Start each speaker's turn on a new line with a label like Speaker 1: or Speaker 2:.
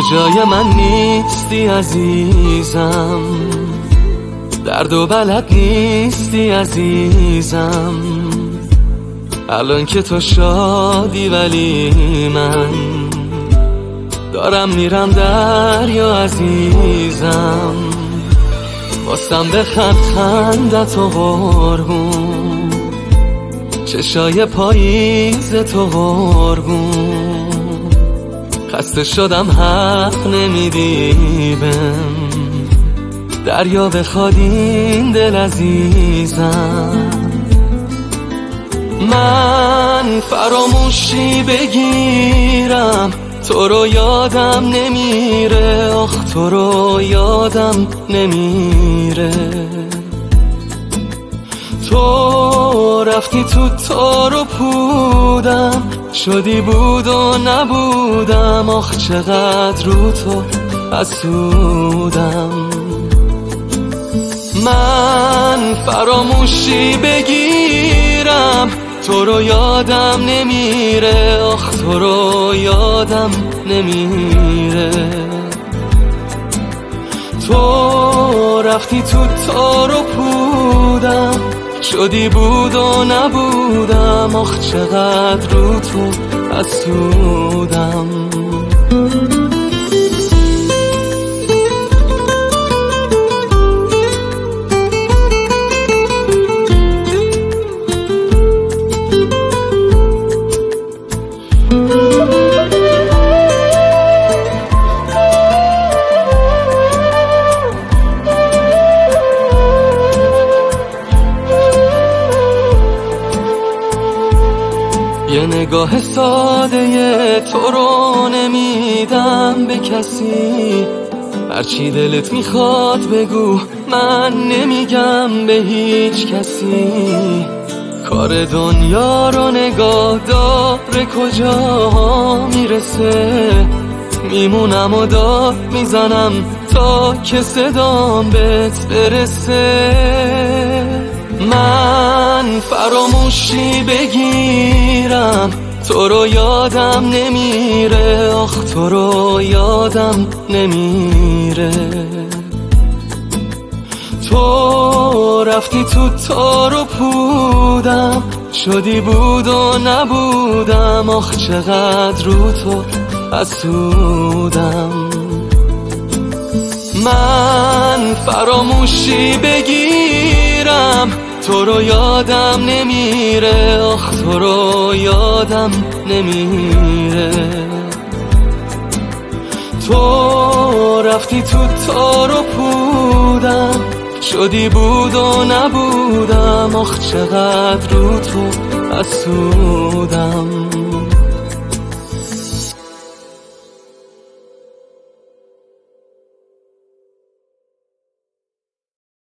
Speaker 1: جای من نیستی عزیزم، درد و بلد نیستی عزیزم. الان که تو شادی ولی من دارم میرم دریا عزیزم. واسم بخند خندت و قربون، چشای پاییز تو قربون. خسته شدم حق نمیدی بهم، دریا بخواد این دل عزیزم. من فراموشی بگیرم تو رو یادم نمیره، آخ تو رو یادم نمیره. تو رفتی تو تار و پودم، شدی بود و نبودم، آخ چقدر رو تو حسودم. من فراموشی بگیرم تو رو یادم نمیره، آخ تو رو یادم نمیره. تو رفتی تو تار و پودم، شدی بود و نبودم، آخ چقدر رو تو حسودم. یه نگاه ساده تو رو نمیدم به کسی، هرچی دلت میخواد بگو من نمیگم به هیچ کسی. کار دنیا رو نگاه داره کجا میرسه، میمونم و داد میزنم تا که صدام بهت برسه. من فراموشی بگیرم تو رو یادم نمیره، آخ تو رو یادم نمیره. تو رفتی تو تار و پودم، شدی بود و نبودم، آخ چقدر رو تو حسودم. من فراموشی بگیرم تو رو یادم نمیره، آخ تو رو یادم نمیره. تو رفتی تو تار و پودم، شدی بود و نبودم، آخ چقدر رو تو حسودم.